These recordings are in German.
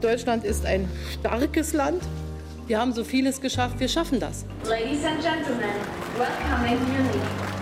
Deutschland ist ein starkes Land. Wir haben so vieles geschafft, wir schaffen das. Ladies and Gentlemen, welcome in Munich.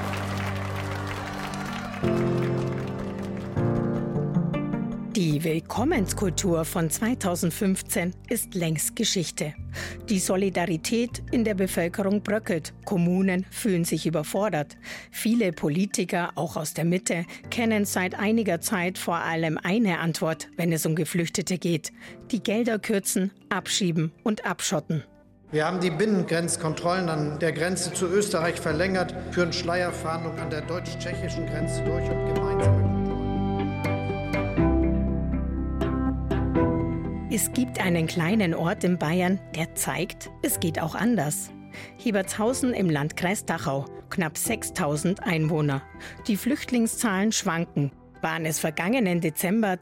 Die Willkommenskultur von 2015 ist längst Geschichte. Die Solidarität in der Bevölkerung bröckelt. Kommunen fühlen sich überfordert. Viele Politiker, auch aus der Mitte, kennen seit einiger Zeit vor allem eine Antwort, wenn es um Geflüchtete geht: die Gelder kürzen, abschieben und abschotten. Wir haben die Binnengrenzkontrollen an der Grenze zu Österreich verlängert, führen Schleierfahndung an der deutsch-tschechischen Grenze durch und gemeinsame Kontrollen. Es gibt einen kleinen Ort in Bayern, der zeigt, es geht auch anders. Hebertshausen im Landkreis Dachau, knapp 6.000 Einwohner. Die Flüchtlingszahlen schwanken. Waren es vergangenen Dezember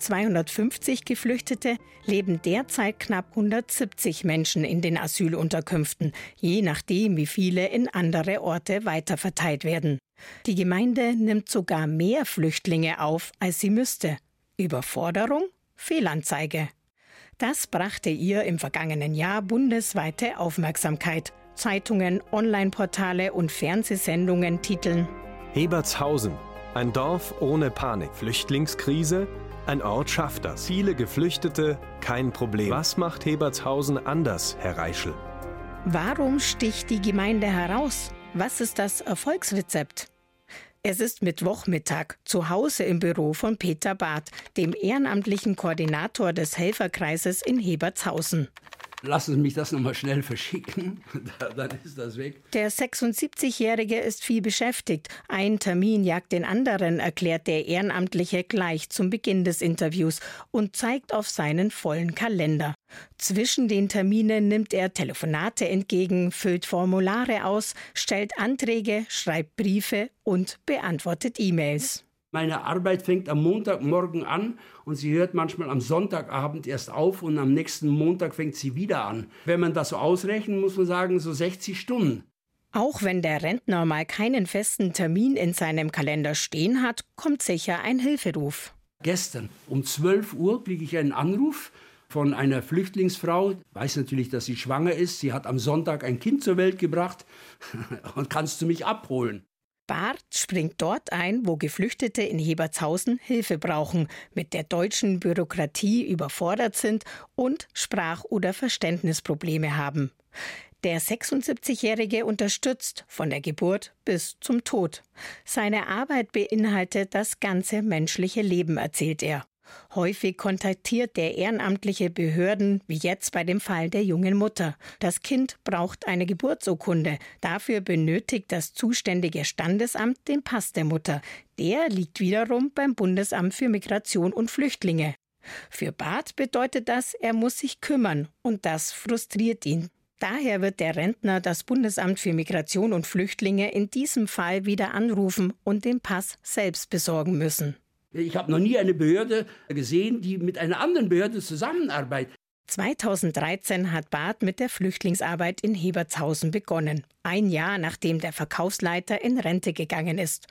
250 Geflüchtete, leben derzeit knapp 170 Menschen in den Asylunterkünften, je nachdem, wie viele in andere Orte weiterverteilt werden. Die Gemeinde nimmt sogar mehr Flüchtlinge auf, als sie müsste. Überforderung? Fehlanzeige. Das brachte ihr im vergangenen Jahr bundesweite Aufmerksamkeit. Zeitungen, Online-Portale und Fernsehsendungen titeln: Hebertshausen, ein Dorf ohne Panik. Flüchtlingskrise? Ein Ort schafft das. Viele Geflüchtete, kein Problem. Was macht Hebertshausen anders, Herr Reischl? Warum sticht die Gemeinde heraus? Was ist das Erfolgsrezept? Es ist Mittwochmittag, zu Hause im Büro von Peter Barth, dem ehrenamtlichen Koordinator des Helferkreises in Hebertshausen. Lassen Sie mich das nochmal schnell verschicken, dann ist das weg. Der 76-Jährige ist viel beschäftigt. Ein Termin jagt den anderen, erklärt der Ehrenamtliche gleich zum Beginn des Interviews und zeigt auf seinen vollen Kalender. Zwischen den Terminen nimmt er Telefonate entgegen, füllt Formulare aus, stellt Anträge, schreibt Briefe und beantwortet E-Mails. Meine Arbeit fängt am Montagmorgen an und sie hört manchmal am Sonntagabend erst auf und am nächsten Montag fängt sie wieder an. Wenn man das so ausrechnet, muss man sagen, so 60 Stunden. Auch wenn der Rentner mal keinen festen Termin in seinem Kalender stehen hat, kommt sicher ein Hilferuf. Gestern um 12 Uhr kriege ich einen Anruf von einer Flüchtlingsfrau. Ich weiß natürlich, dass sie schwanger ist. Sie hat am Sonntag ein Kind zur Welt gebracht und kannst du mich abholen. Barth springt dort ein, wo Geflüchtete in Hebertshausen Hilfe brauchen, mit der deutschen Bürokratie überfordert sind und Sprach- oder Verständnisprobleme haben. Der 76-Jährige unterstützt von der Geburt bis zum Tod. Seine Arbeit beinhaltet das ganze menschliche Leben, erzählt er. Häufig kontaktiert der Ehrenamtliche Behörden, wie jetzt bei dem Fall der jungen Mutter. Das Kind braucht eine Geburtsurkunde. Dafür benötigt das zuständige Standesamt den Pass der Mutter. Der liegt wiederum beim Bundesamt für Migration und Flüchtlinge. Für Barth bedeutet das, er muss sich kümmern, und das frustriert ihn. Daher wird der Rentner das Bundesamt für Migration und Flüchtlinge in diesem Fall wieder anrufen und den Pass selbst besorgen müssen. Ich habe noch nie eine Behörde gesehen, die mit einer anderen Behörde zusammenarbeitet. 2013 hat Barth mit der Flüchtlingsarbeit in Hebertshausen begonnen. Ein Jahr nachdem der Verkaufsleiter in Rente gegangen ist.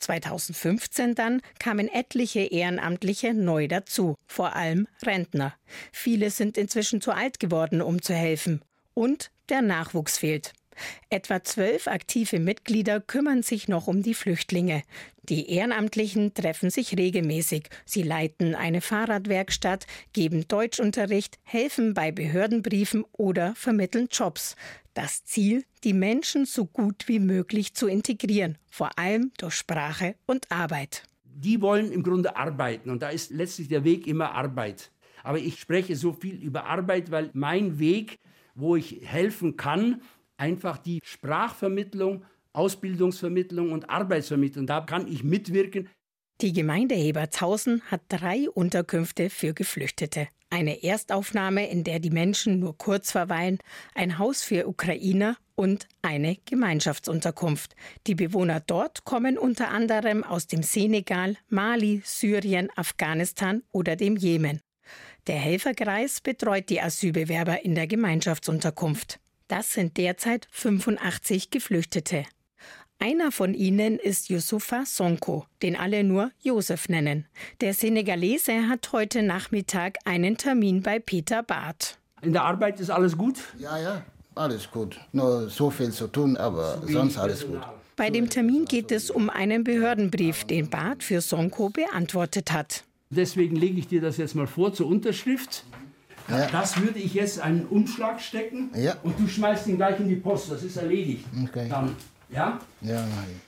2015 dann kamen etliche Ehrenamtliche neu dazu, vor allem Rentner. Viele sind inzwischen zu alt geworden, um zu helfen. Und der Nachwuchs fehlt. Etwa 12 aktive Mitglieder kümmern sich noch um die Flüchtlinge. Die Ehrenamtlichen treffen sich regelmäßig. Sie leiten eine Fahrradwerkstatt, geben Deutschunterricht, helfen bei Behördenbriefen oder vermitteln Jobs. Das Ziel, die Menschen so gut wie möglich zu integrieren, vor allem durch Sprache und Arbeit. Die wollen im Grunde arbeiten und da ist letztlich der Weg immer Arbeit. Aber ich spreche so viel über Arbeit, weil mein Weg, wo ich helfen kann, einfach die Sprachvermittlung, Ausbildungsvermittlung und Arbeitsvermittlung. Da kann ich mitwirken. Die Gemeinde Hebertshausen hat 3 Unterkünfte für Geflüchtete. Eine Erstaufnahme, in der die Menschen nur kurz verweilen, ein Haus für Ukrainer und eine Gemeinschaftsunterkunft. Die Bewohner dort kommen unter anderem aus dem Senegal, Mali, Syrien, Afghanistan oder dem Jemen. Der Helferkreis betreut die Asylbewerber in der Gemeinschaftsunterkunft. Das sind derzeit 85 Geflüchtete. Einer von ihnen ist Youssoufa Sonko, den alle nur Josef nennen. Der Senegalese hat heute Nachmittag einen Termin bei Peter Barth. In der Arbeit ist alles gut? Ja, alles gut. Nur so viel zu tun, aber sonst alles gut. Bei dem Termin geht es um einen Behördenbrief, den Barth für Sonko beantwortet hat. Deswegen lege ich dir das jetzt mal vor zur Unterschrift. Ja. Das würde ich jetzt einen Umschlag stecken und du schmeißt ihn gleich in die Post. Das ist erledigt. Okay. Dann, ja? Ja.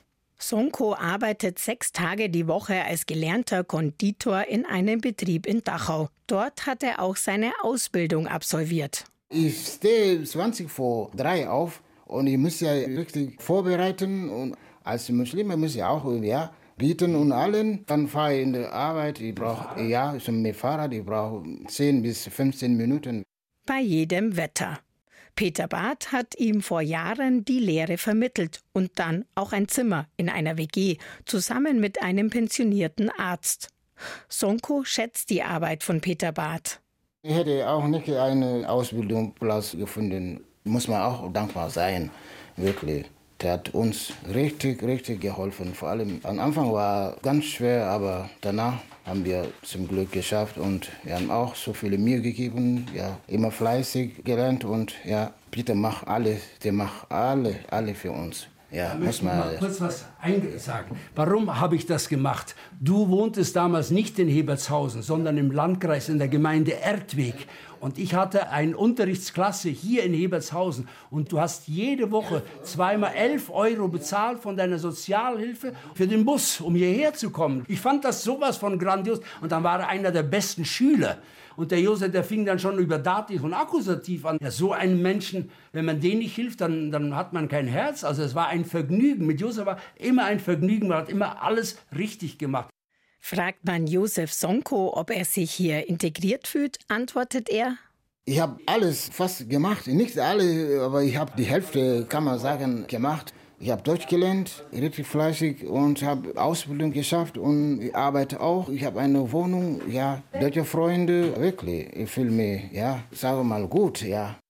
Sonko arbeitet 6 Tage die Woche als gelernter Konditor in einem Betrieb in Dachau. Dort hat er auch seine Ausbildung absolviert. Ich stehe 20 vor 3 auf und ich muss ja richtig vorbereiten. Und als Muslime muss ich auch bieten und allen. Dann fahre ich in die Arbeit. Ich brauche zum Fahrrad, ich brauche 10 bis 15 Minuten. Bei jedem Wetter. Peter Barth hat ihm vor Jahren die Lehre vermittelt und dann auch ein Zimmer in einer WG, zusammen mit einem pensionierten Arzt. Sonko schätzt die Arbeit von Peter Barth. Ich hätte auch nicht einen Ausbildungsplatz gefunden. Muss man auch dankbar sein, wirklich. Der hat uns richtig geholfen. Vor allem am Anfang war es ganz schwer, aber danach haben wir zum Glück geschafft und wir haben auch so viele Mühe gegeben, immer fleißig gelernt und Peter macht alles, der macht alle für uns. Ja, muss man mal kurz was sagen. Warum habe ich das gemacht? Du wohntest damals nicht in Hebertshausen, sondern im Landkreis in der Gemeinde Erdweg. Und ich hatte eine Unterrichtsklasse hier in Hebertshausen. Und du hast jede Woche zweimal 11 € bezahlt von deiner Sozialhilfe für den Bus, um hierher zu kommen. Ich fand das sowas von grandios. Und dann war er einer der besten Schüler. Und der Josef, der fing dann schon über Dativ und Akkusativ an. Ja, so einem Menschen, wenn man dem nicht hilft, dann hat man kein Herz. Also es war ein Vergnügen. Mit Josef war immer ein Vergnügen. Man hat immer alles richtig gemacht. Fragt man Josef Sonko, ob er sich hier integriert fühlt, antwortet er: Ich habe alles fast gemacht. Nicht alle, aber ich habe die Hälfte, kann man sagen, gemacht. Ich habe Deutsch gelernt, richtig fleißig und habe Ausbildung geschafft und ich arbeite auch. Ich habe eine Wohnung, deutsche Freunde, wirklich. Ich fühle mich, sagen wir mal, gut,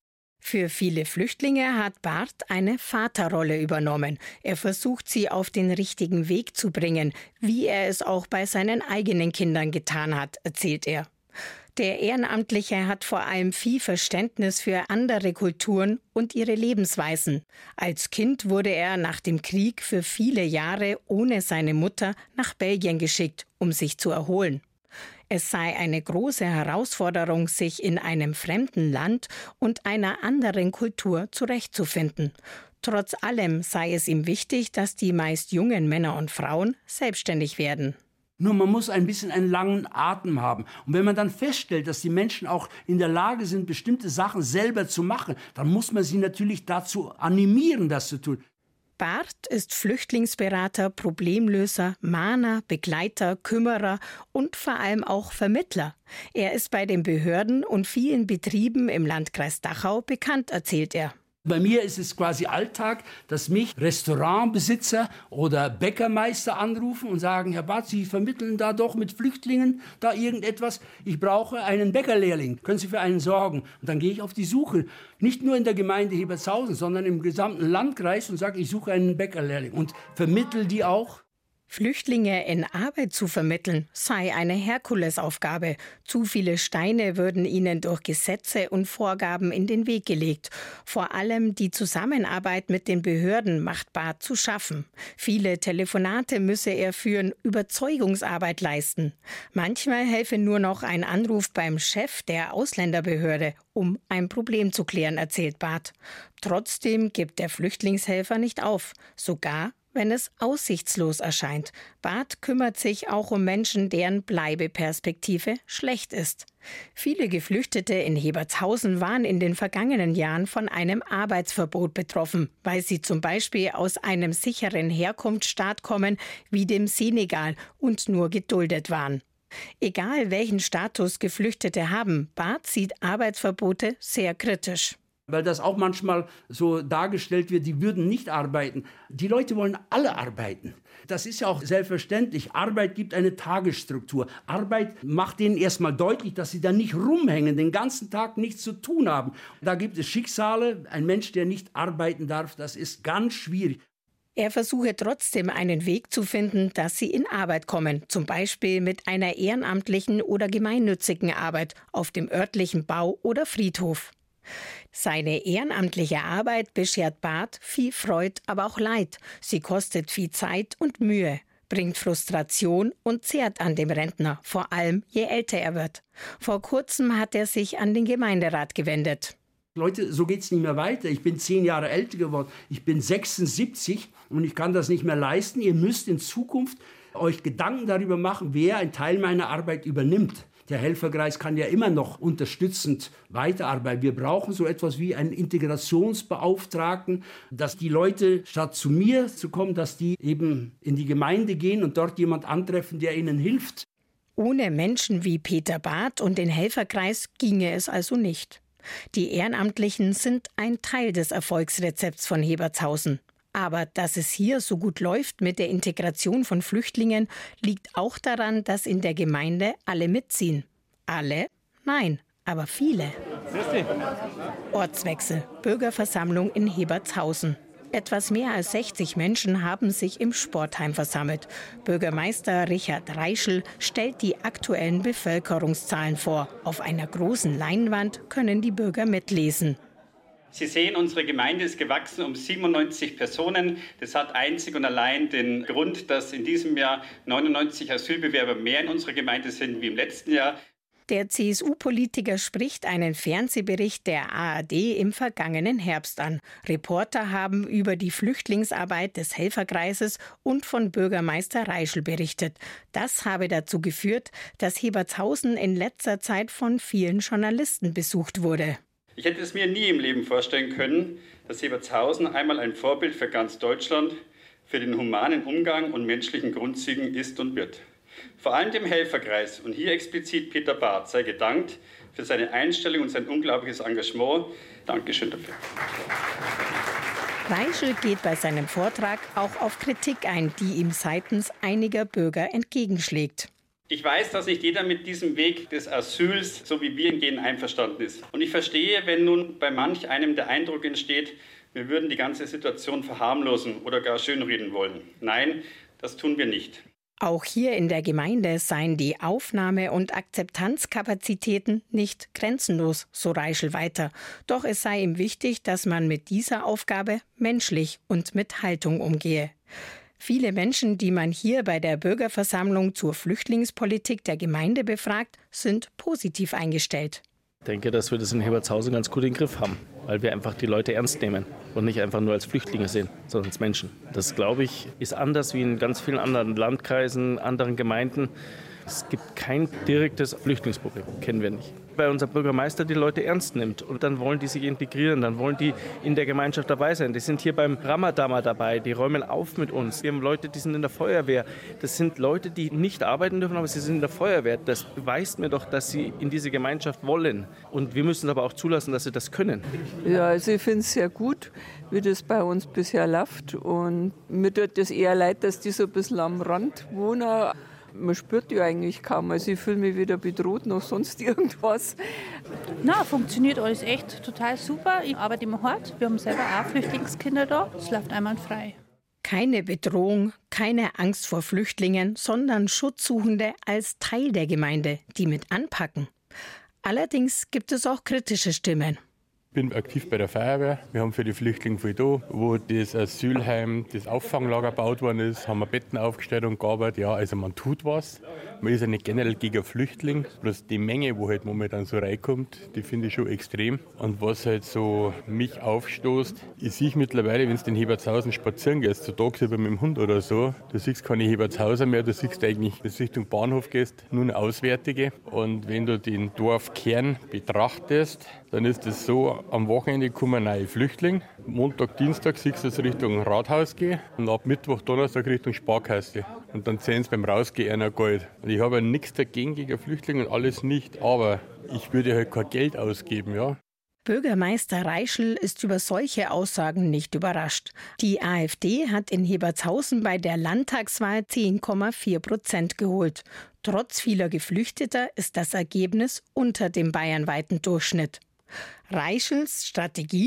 Für viele Flüchtlinge hat Barth eine Vaterrolle übernommen. Er versucht, sie auf den richtigen Weg zu bringen, wie er es auch bei seinen eigenen Kindern getan hat, erzählt er. Der Ehrenamtliche hat vor allem viel Verständnis für andere Kulturen und ihre Lebensweisen. Als Kind wurde er nach dem Krieg für viele Jahre ohne seine Mutter nach Belgien geschickt, um sich zu erholen. Es sei eine große Herausforderung, sich in einem fremden Land und einer anderen Kultur zurechtzufinden. Trotz allem sei es ihm wichtig, dass die meist jungen Männer und Frauen selbstständig werden. Nur man muss ein bisschen einen langen Atem haben. Und wenn man dann feststellt, dass die Menschen auch in der Lage sind, bestimmte Sachen selber zu machen, dann muss man sie natürlich dazu animieren, das zu tun. Barth ist Flüchtlingsberater, Problemlöser, Mahner, Begleiter, Kümmerer und vor allem auch Vermittler. Er ist bei den Behörden und vielen Betrieben im Landkreis Dachau bekannt, erzählt er. Bei mir ist es quasi Alltag, dass mich Restaurantbesitzer oder Bäckermeister anrufen und sagen: Herr Barth, Sie vermitteln da doch mit Flüchtlingen da irgendetwas. Ich brauche einen Bäckerlehrling. Können Sie für einen sorgen? Und dann gehe ich auf die Suche. Nicht nur in der Gemeinde Hebertshausen, sondern im gesamten Landkreis und sage, ich suche einen Bäckerlehrling und vermittle die auch. Flüchtlinge in Arbeit zu vermitteln, sei eine Herkulesaufgabe. Zu viele Steine würden ihnen durch Gesetze und Vorgaben in den Weg gelegt. Vor allem die Zusammenarbeit mit den Behörden macht Barth zu schaffen. Viele Telefonate müsse er führen, Überzeugungsarbeit leisten. Manchmal helfe nur noch ein Anruf beim Chef der Ausländerbehörde, um ein Problem zu klären, erzählt Barth. Trotzdem gibt der Flüchtlingshelfer nicht auf, sogar wenn es aussichtslos erscheint. Barth kümmert sich auch um Menschen, deren Bleibeperspektive schlecht ist. Viele Geflüchtete in Hebertshausen waren in den vergangenen Jahren von einem Arbeitsverbot betroffen, weil sie zum Beispiel aus einem sicheren Herkunftsstaat kommen, wie dem Senegal, und nur geduldet waren. Egal welchen Status Geflüchtete haben, Barth sieht Arbeitsverbote sehr kritisch. Weil das auch manchmal so dargestellt wird, die würden nicht arbeiten. Die Leute wollen alle arbeiten. Das ist ja auch selbstverständlich. Arbeit gibt eine Tagesstruktur. Arbeit macht denen erstmal deutlich, dass sie da nicht rumhängen, den ganzen Tag nichts zu tun haben. Da gibt es Schicksale. Ein Mensch, der nicht arbeiten darf, das ist ganz schwierig. Er versuche trotzdem einen Weg zu finden, dass sie in Arbeit kommen, zum Beispiel mit einer ehrenamtlichen oder gemeinnützigen Arbeit auf dem örtlichen Bau oder Friedhof. Seine ehrenamtliche Arbeit beschert Barth viel Freude, aber auch Leid. Sie kostet viel Zeit und Mühe, bringt Frustration und zehrt an dem Rentner, vor allem je älter er wird. Vor kurzem hat er sich an den Gemeinderat gewendet. Leute, so geht's nicht mehr weiter. Ich bin 10 Jahre älter geworden. Ich bin 76 und ich kann das nicht mehr leisten. Ihr müsst in Zukunft euch Gedanken darüber machen, wer einen Teil meiner Arbeit übernimmt. Der Helferkreis kann ja immer noch unterstützend weiterarbeiten. Wir brauchen so etwas wie einen Integrationsbeauftragten, dass die Leute, statt zu mir zu kommen, dass die eben in die Gemeinde gehen und dort jemand antreffen, der ihnen hilft. Ohne Menschen wie Peter Barth und den Helferkreis ginge es also nicht. Die Ehrenamtlichen sind ein Teil des Erfolgsrezepts von Hebertshausen. Aber dass es hier so gut läuft mit der Integration von Flüchtlingen, liegt auch daran, dass in der Gemeinde alle mitziehen. Alle? Nein, aber viele. Ortswechsel, Bürgerversammlung in Hebertshausen. Etwas mehr als 60 Menschen haben sich im Sportheim versammelt. Bürgermeister Richard Reischl stellt die aktuellen Bevölkerungszahlen vor. Auf einer großen Leinwand können die Bürger mitlesen. Sie sehen, unsere Gemeinde ist gewachsen um 97 Personen. Das hat einzig und allein den Grund, dass in diesem Jahr 99 Asylbewerber mehr in unserer Gemeinde sind wie im letzten Jahr. Der CSU-Politiker spricht einen Fernsehbericht der ARD im vergangenen Herbst an. Reporter haben über die Flüchtlingsarbeit des Helferkreises und von Bürgermeister Reischl berichtet. Das habe dazu geführt, dass Hebertshausen in letzter Zeit von vielen Journalisten besucht wurde. Ich hätte es mir nie im Leben vorstellen können, dass Hebertshausen einmal ein Vorbild für ganz Deutschland, für den humanen Umgang und menschlichen Grundzügen ist und wird. Vor allem dem Helferkreis und hier explizit Peter Barth sei gedankt für seine Einstellung und sein unglaubliches Engagement. Dankeschön dafür. Reischl geht bei seinem Vortrag auch auf Kritik ein, die ihm seitens einiger Bürger entgegenschlägt. Ich weiß, dass nicht jeder mit diesem Weg des Asyls, so wie wir ihn gehen, einverstanden ist. Und ich verstehe, wenn nun bei manch einem der Eindruck entsteht, wir würden die ganze Situation verharmlosen oder gar schönreden wollen. Nein, das tun wir nicht. Auch hier in der Gemeinde seien die Aufnahme- und Akzeptanzkapazitäten nicht grenzenlos, so Reischl weiter. Doch es sei ihm wichtig, dass man mit dieser Aufgabe menschlich und mit Haltung umgehe. Viele Menschen, die man hier bei der Bürgerversammlung zur Flüchtlingspolitik der Gemeinde befragt, sind positiv eingestellt. Ich denke, dass wir das in Hebertshausen ganz gut im Griff haben, weil wir einfach die Leute ernst nehmen und nicht einfach nur als Flüchtlinge sehen, sondern als Menschen. Das, glaube ich, ist anders wie in ganz vielen anderen Landkreisen, anderen Gemeinden. Es gibt kein direktes Flüchtlingsproblem, kennen wir nicht. Weil unser Bürgermeister die Leute ernst nimmt und dann wollen die sich integrieren, dann wollen die in der Gemeinschaft dabei sein. Die sind hier beim Ramadama dabei, die räumen auf mit uns. Wir haben Leute, die sind in der Feuerwehr. Das sind Leute, die nicht arbeiten dürfen, aber sie sind in der Feuerwehr. Das beweist mir doch, dass sie in diese Gemeinschaft wollen. Und wir müssen aber auch zulassen, dass sie das können. Ja, also ich finde es sehr gut, wie das bei uns bisher läuft. Und mir tut das eher leid, dass die so ein bisschen am Rand wohnen. Man spürt die eigentlich kaum. Also ich fühle mich weder bedroht noch sonst irgendwas. Na, funktioniert alles echt total super. Ich arbeite im Hort. Wir haben selber auch Flüchtlingskinder da. Es läuft einwandfrei. Keine Bedrohung, keine Angst vor Flüchtlingen, sondern Schutzsuchende als Teil der Gemeinde, die mit anpacken. Allerdings gibt es auch kritische Stimmen. Ich bin aktiv bei der Feuerwehr. Wir haben für die Flüchtlinge viel da. Wo das Asylheim, das Auffanglager gebaut worden ist, haben wir Betten aufgestellt und gearbeitet. Ja, also man tut was. Man ist ja nicht generell gegen Flüchtlinge. Bloß die Menge, wo halt momentan so reinkommt, die finde ich schon extrem. Und was halt so mich aufstoßt, ich sehe mittlerweile, wenn du in Hebertshausen spazieren gehst, so tagsüber mit dem Hund oder so, du siehst keine Hebertshauser mehr, du siehst eigentlich, wenn du Richtung Bahnhof gehst, nur eine Auswärtige. Und wenn du den Dorfkern betrachtest, dann ist es so, am Wochenende kommen neue Flüchtlinge. Montag, Dienstag siehst du es Richtung Rathaus gehen und ab Mittwoch, Donnerstag Richtung Sparkasse. Und dann sehen sie beim Rausgehen einer Geld. Und ich habe ja nichts dagegen gegen Flüchtlinge und alles nicht, aber ich würde halt kein Geld ausgeben, ja. Bürgermeister Reischl ist über solche Aussagen nicht überrascht. Die AfD hat in Hebertshausen bei der Landtagswahl 10,4% geholt. Trotz vieler Geflüchteter ist das Ergebnis unter dem bayernweiten Durchschnitt. Reischls Strategie?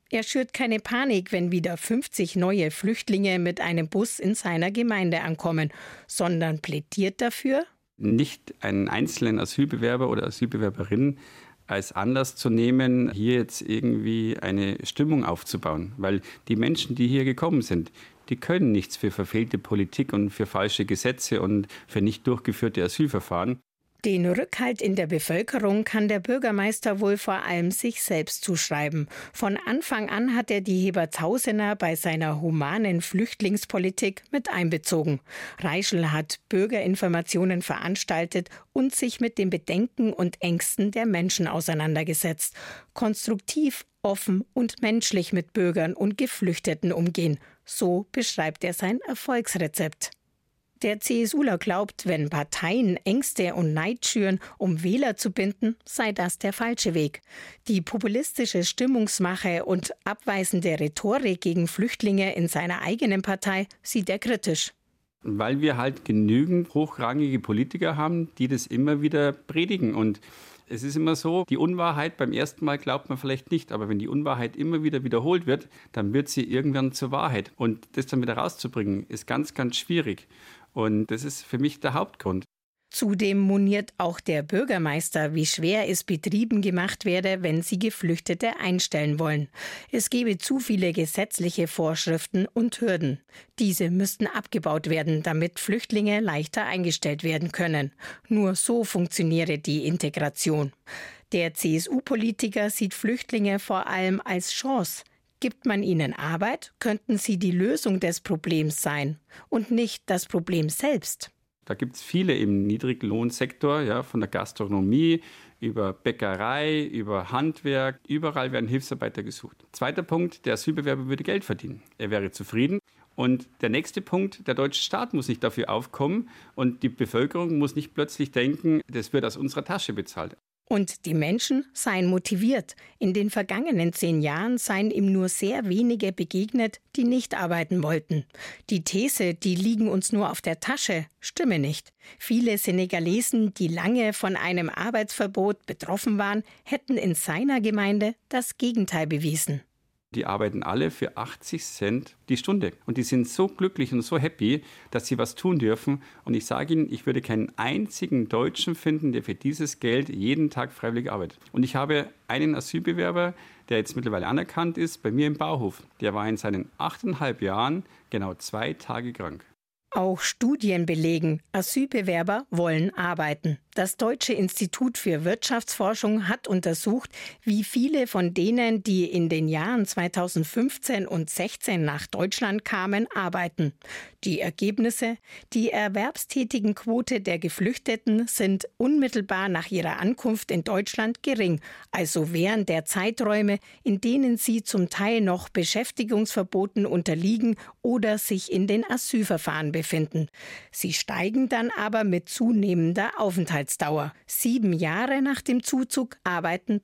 Er schürt keine Panik, wenn wieder 50 neue Flüchtlinge mit einem Bus in seiner Gemeinde ankommen, sondern plädiert dafür, nicht einen einzelnen Asylbewerber oder Asylbewerberin als Anlass zu nehmen, hier jetzt irgendwie eine Stimmung aufzubauen. Weil die Menschen, die hier gekommen sind, die können nichts für verfehlte Politik und für falsche Gesetze und für nicht durchgeführte Asylverfahren. Den Rückhalt in der Bevölkerung kann der Bürgermeister wohl vor allem sich selbst zuschreiben. Von Anfang an hat er die Hebertshausener bei seiner humanen Flüchtlingspolitik mit einbezogen. Reischl hat Bürgerinformationen veranstaltet und sich mit den Bedenken und Ängsten der Menschen auseinandergesetzt. Konstruktiv, offen und menschlich mit Bürgern und Geflüchteten umgehen. So beschreibt er sein Erfolgsrezept. Der CSUler glaubt, wenn Parteien Ängste und Neid schüren, um Wähler zu binden, sei das der falsche Weg. Die populistische Stimmungsmache und abweisende Rhetorik gegen Flüchtlinge in seiner eigenen Partei sieht er kritisch. Weil wir halt genügend hochrangige Politiker haben, die das immer wieder predigen. Und es ist immer so, die Unwahrheit beim ersten Mal glaubt man vielleicht nicht, aber wenn die Unwahrheit immer wieder wiederholt wird, dann wird sie irgendwann zur Wahrheit. Und das dann wieder rauszubringen, ist ganz, ganz schwierig. Und das ist für mich der Hauptgrund. Zudem moniert auch der Bürgermeister, wie schwer es Betrieben gemacht werde, wenn sie Geflüchtete einstellen wollen. Es gebe zu viele gesetzliche Vorschriften und Hürden. Diese müssten abgebaut werden, damit Flüchtlinge leichter eingestellt werden können. Nur so funktioniere die Integration. Der CSU-Politiker sieht Flüchtlinge vor allem als Chance. Gibt man ihnen Arbeit, könnten sie die Lösung des Problems sein und nicht das Problem selbst. Da gibt es viele im Niedriglohnsektor, ja, von der Gastronomie über Bäckerei, über Handwerk. Überall werden Hilfsarbeiter gesucht. Zweiter Punkt, der Asylbewerber würde Geld verdienen. Er wäre zufrieden. Und der nächste Punkt, der deutsche Staat muss nicht dafür aufkommen und die Bevölkerung muss nicht plötzlich denken, das wird aus unserer Tasche bezahlt. Und die Menschen seien motiviert. In den vergangenen 10 Jahren seien ihm nur sehr wenige begegnet, die nicht arbeiten wollten. Die These, die liegen uns nur auf der Tasche, stimme nicht. Viele Senegalesen, die lange von einem Arbeitsverbot betroffen waren, hätten in seiner Gemeinde das Gegenteil bewiesen. Die arbeiten alle für 80 Cent die Stunde. Und die sind so glücklich und so happy, dass sie was tun dürfen. Und ich sage Ihnen, ich würde keinen einzigen Deutschen finden, der für dieses Geld jeden Tag freiwillig arbeitet. Und ich habe einen Asylbewerber, der jetzt mittlerweile anerkannt ist, bei mir im Bauhof. Der war in seinen 8,5 Jahren genau 2 Tage krank. Auch Studien belegen, Asylbewerber wollen arbeiten. Das Deutsche Institut für Wirtschaftsforschung hat untersucht, wie viele von denen, die in den Jahren 2015 und 2016 nach Deutschland kamen, arbeiten. Die Ergebnisse: Die Erwerbstätigenquote der Geflüchteten sind unmittelbar nach ihrer Ankunft in Deutschland gering, also während der Zeiträume, in denen sie zum Teil noch Beschäftigungsverboten unterliegen oder sich in den Asylverfahren befinden. Sie steigen dann aber mit zunehmender Aufenthaltsdauer. 7 Jahre nach dem Zuzug arbeiten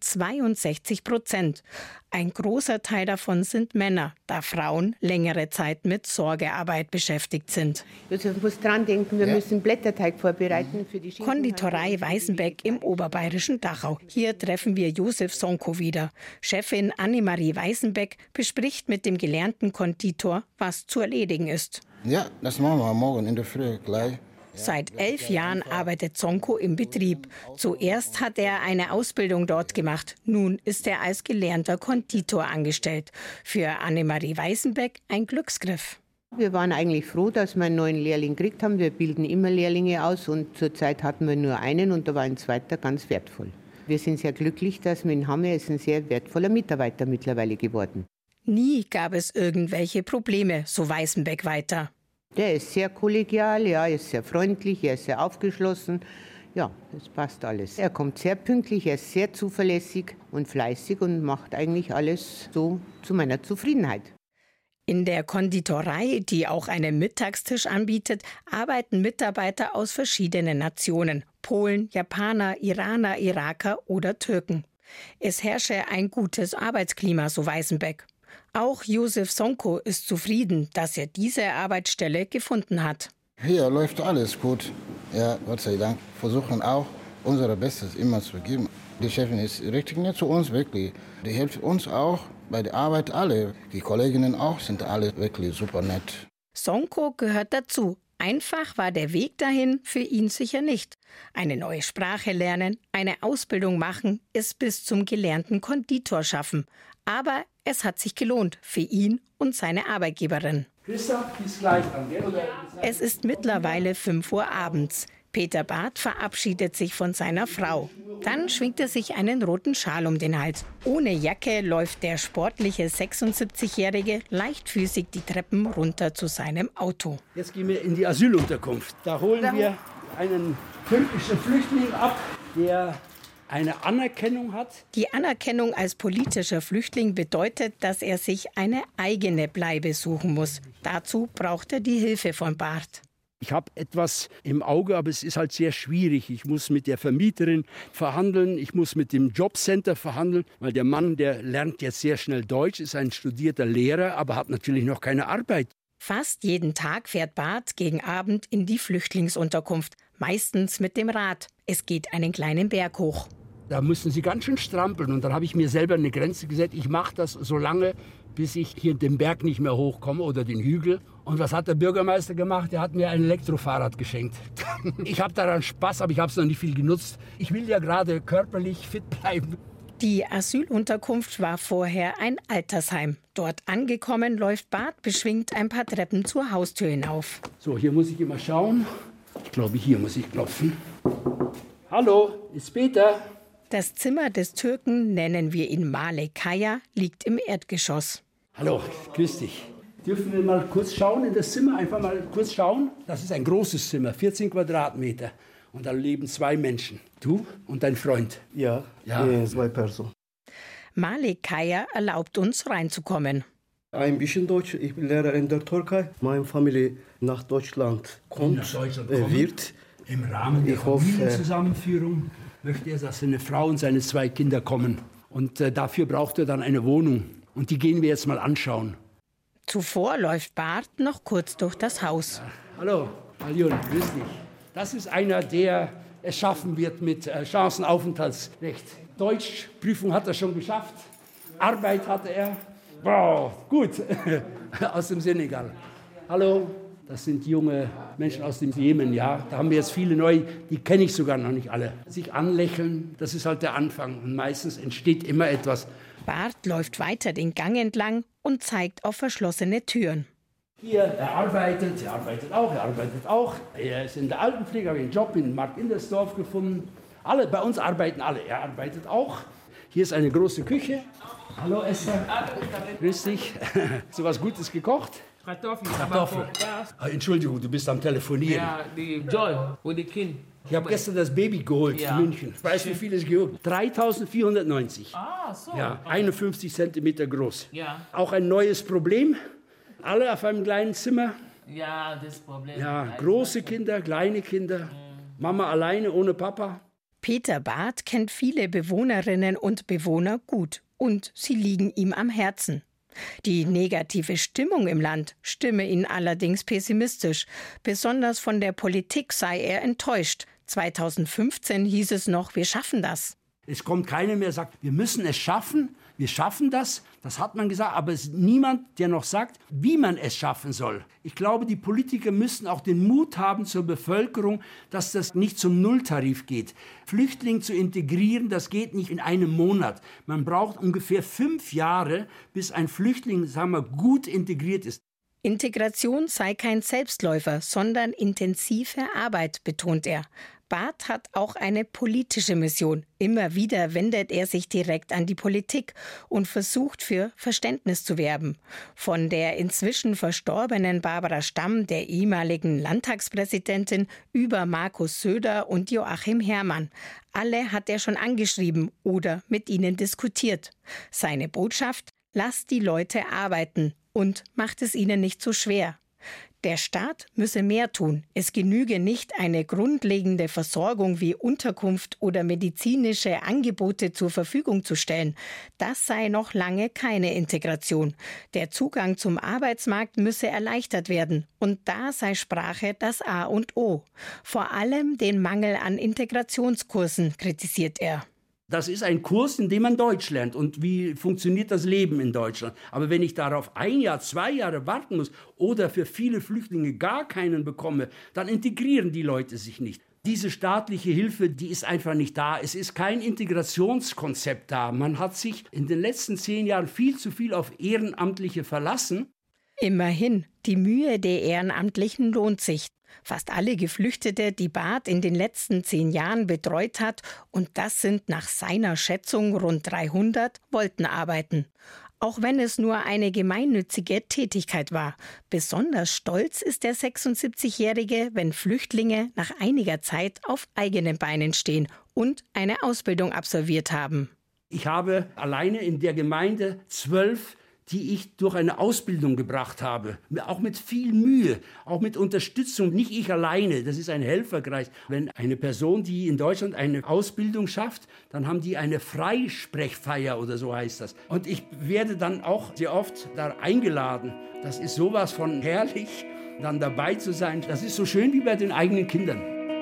62%. Ein großer Teil davon sind Männer, da Frauen längere Zeit mit Sorgearbeit beschäftigt sind. Also ich muss dran denken, wir müssen Blätterteig vorbereiten für die Konditorei Weißenbeck im oberbayerischen Dachau. Hier treffen wir Josef Sonko wieder. Chefin Annemarie Weißenbeck bespricht mit dem gelernten Konditor, was zu erledigen ist. Ja, das machen wir morgen in der Früh gleich. Seit 11 Jahren arbeitet Sonko im Betrieb. Zuerst hat er eine Ausbildung dort gemacht. Nun ist er als gelernter Konditor angestellt. Für Annemarie Weißenbeck ein Glücksgriff. Wir waren eigentlich froh, dass wir einen neuen Lehrling gekriegt haben. Wir bilden immer Lehrlinge aus und zurzeit hatten wir nur einen und da war ein zweiter ganz wertvoll. Wir sind sehr glücklich, dass wir ihn haben. Er ist ein sehr wertvoller Mitarbeiter mittlerweile geworden. Nie gab es irgendwelche Probleme, so Weißenbeck weiter. Der ist sehr kollegial, ja, er ist sehr freundlich, er ist sehr aufgeschlossen. Ja, das passt alles. Er kommt sehr pünktlich, er ist sehr zuverlässig und fleißig und macht eigentlich alles so zu meiner Zufriedenheit. In der Konditorei, die auch einen Mittagstisch anbietet, arbeiten Mitarbeiter aus verschiedenen Nationen: Polen, Japaner, Iraner, Iraker oder Türken. Es herrsche ein gutes Arbeitsklima, so Weißenbeck. Auch Josef Sonko ist zufrieden, dass er diese Arbeitsstelle gefunden hat. Hier läuft alles gut. Ja, Gott sei Dank. Versuchen auch unser Bestes immer zu geben. Die Chefin ist richtig nett zu uns, wirklich. Die hilft uns auch bei der Arbeit, alle. Die Kolleginnen auch, sind alle wirklich super nett. Sonko gehört dazu. Einfach war der Weg dahin für ihn sicher nicht. Eine neue Sprache lernen, eine Ausbildung machen, es bis zum gelernten Konditor schaffen. Aber es hat sich gelohnt für ihn und seine Arbeitgeberin. Christa, bis gleich dann, gell? Es ist mittlerweile 5 Uhr abends. Peter Barth verabschiedet sich von seiner Frau. Dann schwingt er sich einen roten Schal um den Hals. Ohne Jacke läuft der sportliche 76-Jährige leichtfüßig die Treppen runter zu seinem Auto. Jetzt gehen wir in die Asylunterkunft. Da holen wir einen türkischen Flüchtling ab, der eine Anerkennung hat. Die Anerkennung als politischer Flüchtling bedeutet, dass er sich eine eigene Bleibe suchen muss. Dazu braucht er die Hilfe von Barth. Ich habe etwas im Auge, aber es ist halt sehr schwierig. Ich muss mit der Vermieterin verhandeln, ich muss mit dem Jobcenter verhandeln, weil der Mann, der lernt jetzt sehr schnell Deutsch, ist ein studierter Lehrer, aber hat natürlich noch keine Arbeit. Fast jeden Tag fährt Barth gegen Abend in die Flüchtlingsunterkunft, meistens mit dem Rad. Es geht einen kleinen Berg hoch. Da mussten sie ganz schön strampeln und dann habe ich mir selber eine Grenze gesetzt. Ich mache das so lange, bis ich hier den Berg nicht mehr hochkomme oder den Hügel. Und was hat der Bürgermeister gemacht? Er hat mir ein Elektrofahrrad geschenkt. Ich habe daran Spaß, aber ich habe es noch nicht viel genutzt. Ich will ja gerade körperlich fit bleiben. Die Asylunterkunft war vorher ein Altersheim. Dort angekommen läuft Barth beschwingt ein paar Treppen zur Haustür hinauf. So, hier muss ich immer schauen. Ich glaube, hier muss ich klopfen. Hallo, ist Peter. Das Zimmer des Türken, nennen wir ihn Male Kaya, liegt im Erdgeschoss. Hallo, grüß dich. Dürfen wir mal kurz schauen in das Zimmer? Einfach mal kurz schauen. Das ist ein großes Zimmer, 14 Quadratmeter. Und da leben 2 Menschen. Du und dein Freund. Ja. 2 Personen. Male Kaya erlaubt uns reinzukommen. Ein bisschen Deutsch. Ich bin Lehrer in der Türkei. Meine Familie nach Deutschland kommt, wird. Im Rahmen der Familienzusammenführung möchte er, dass seine Frau und seine 2 Kinder kommen. Und dafür braucht er dann eine Wohnung. Und die gehen wir jetzt mal anschauen. Zuvor läuft Barth noch kurz durch das Haus. Hallo, Aljun, grüß dich. Das ist einer, der es schaffen wird mit Chancenaufenthaltsrecht. Deutschprüfung hat er schon geschafft. Arbeit hatte er. Wow, gut. Aus dem Senegal. Hallo, das sind junge Menschen aus dem Jemen, ja. Da haben wir jetzt viele neu, die kenne ich sogar noch nicht alle. Sich anlächeln, das ist halt der Anfang. Und meistens entsteht immer etwas. Barth läuft weiter den Gang entlang und zeigt auf verschlossene Türen. Hier, er arbeitet auch. Er ist in der Altenpflege, habe einen Job in Markt Indersdorf gefunden. Alle, bei uns arbeiten alle, er arbeitet auch. Hier ist eine große Küche. Hallo Esther. Grüß dich. Hast du was Gutes gekocht? Kartoffeln. Entschuldigung, du bist am Telefonieren. Ja, die Joy und die Kind. Ich habe gestern das Baby geholt in München. Weißt du, wie viel es geholt? 3.490. Ah, so. Ja, 51 Zentimeter groß. Ja. Auch ein neues Problem. Alle auf einem kleinen Zimmer. Ja, das Problem. Ja, große Kinder, kleine Kinder. Mama alleine, ohne Papa. Peter Barth kennt viele Bewohnerinnen und Bewohner gut. Und sie liegen ihm am Herzen. Die negative Stimmung im Land stimme ihn allerdings pessimistisch. Besonders von der Politik sei er enttäuscht. 2015 hieß es noch, wir schaffen das. Es kommt keiner mehr, der sagt, wir müssen es schaffen, wir schaffen das. Das hat man gesagt, aber es ist niemand, der noch sagt, wie man es schaffen soll. Ich glaube, die Politiker müssen auch den Mut haben zur Bevölkerung, dass das nicht zum Nulltarif geht. Flüchtlinge zu integrieren, das geht nicht in einem Monat. Man braucht ungefähr 5 Jahre, bis ein Flüchtling, sagen wir, gut integriert ist. Integration sei kein Selbstläufer, sondern intensive Arbeit, betont er. Barth hat auch eine politische Mission. Immer wieder wendet er sich direkt an die Politik und versucht, für Verständnis zu werben. Von der inzwischen verstorbenen Barbara Stamm, der ehemaligen Landtagspräsidentin, über Markus Söder und Joachim Herrmann. Alle hat er schon angeschrieben oder mit ihnen diskutiert. Seine Botschaft: Lasst die Leute arbeiten und macht es ihnen nicht so schwer. Der Staat müsse mehr tun. Es genüge nicht, eine grundlegende Versorgung wie Unterkunft oder medizinische Angebote zur Verfügung zu stellen. Das sei noch lange keine Integration. Der Zugang zum Arbeitsmarkt müsse erleichtert werden. Und da sei Sprache das A und O. Vor allem den Mangel an Integrationskursen kritisiert er. Das ist ein Kurs, in dem man Deutsch lernt und wie funktioniert das Leben in Deutschland. Aber wenn ich darauf 1 Jahr, 2 Jahre warten muss oder für viele Flüchtlinge gar keinen bekomme, dann integrieren die Leute sich nicht. Diese staatliche Hilfe, die ist einfach nicht da. Es ist kein Integrationskonzept da. Man hat sich in den letzten 10 Jahren viel zu viel auf Ehrenamtliche verlassen. Immerhin, die Mühe der Ehrenamtlichen lohnt sich. Fast alle Geflüchtete, die Barth in den letzten 10 Jahren betreut hat, und das sind nach seiner Schätzung rund 300, wollten arbeiten. Auch wenn es nur eine gemeinnützige Tätigkeit war. Besonders stolz ist der 76-Jährige, wenn Flüchtlinge nach einiger Zeit auf eigenen Beinen stehen und eine Ausbildung absolviert haben. Ich habe alleine in der Gemeinde 12, die ich durch eine Ausbildung gebracht habe. Auch mit viel Mühe, auch mit Unterstützung. Nicht ich alleine, das ist ein Helferkreis. Wenn eine Person, die in Deutschland eine Ausbildung schafft, dann haben die eine Freisprechfeier oder so heißt das. Und ich werde dann auch sehr oft da eingeladen. Das ist sowas von herrlich, dann dabei zu sein. Das ist so schön wie bei den eigenen Kindern.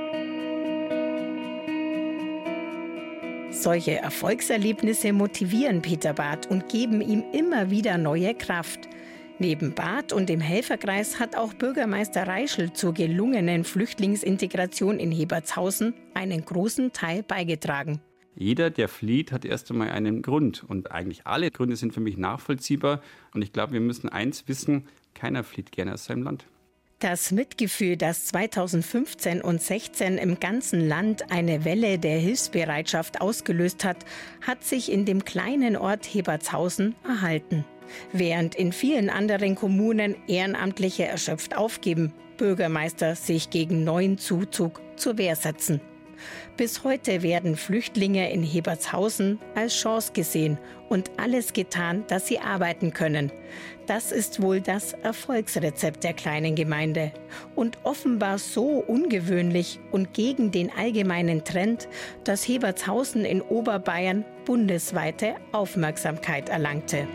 Solche Erfolgserlebnisse motivieren Peter Barth und geben ihm immer wieder neue Kraft. Neben Barth und dem Helferkreis hat auch Bürgermeister Reischl zur gelungenen Flüchtlingsintegration in Hebertshausen einen großen Teil beigetragen. Jeder, der flieht, hat erst einmal einen Grund. Und eigentlich alle Gründe sind für mich nachvollziehbar. Und ich glaube, wir müssen eins wissen, keiner flieht gerne aus seinem Land. Das Mitgefühl, das 2015 und 2016 im ganzen Land eine Welle der Hilfsbereitschaft ausgelöst hat, hat sich in dem kleinen Ort Hebertshausen erhalten. Während in vielen anderen Kommunen Ehrenamtliche erschöpft aufgeben, Bürgermeister sich gegen neuen Zuzug zur Wehr setzen. Bis heute werden Flüchtlinge in Hebertshausen als Chance gesehen und alles getan, dass sie arbeiten können. Das ist wohl das Erfolgsrezept der kleinen Gemeinde und offenbar so ungewöhnlich und gegen den allgemeinen Trend, dass Hebertshausen in Oberbayern bundesweite Aufmerksamkeit erlangte.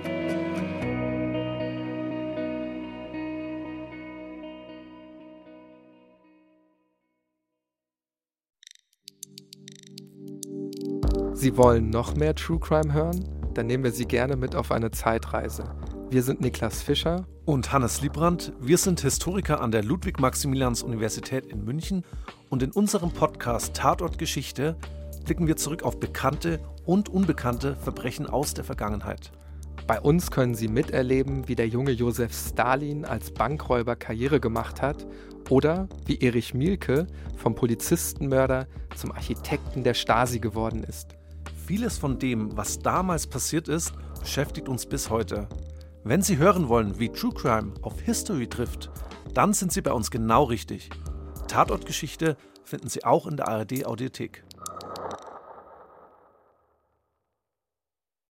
Sie wollen noch mehr True Crime hören? Dann nehmen wir Sie gerne mit auf eine Zeitreise. Wir sind Niklas Fischer und Hannes Liebrandt. Wir sind Historiker an der Ludwig-Maximilians-Universität in München und in unserem Podcast Tatort Geschichte blicken wir zurück auf bekannte und unbekannte Verbrechen aus der Vergangenheit. Bei uns können Sie miterleben, wie der junge Josef Stalin als Bankräuber Karriere gemacht hat oder wie Erich Mielke vom Polizistenmörder zum Architekten der Stasi geworden ist. Vieles von dem, was damals passiert ist, beschäftigt uns bis heute. Wenn Sie hören wollen, wie True Crime auf History trifft, dann sind Sie bei uns genau richtig. Tatortgeschichte finden Sie auch in der ARD-Audiothek.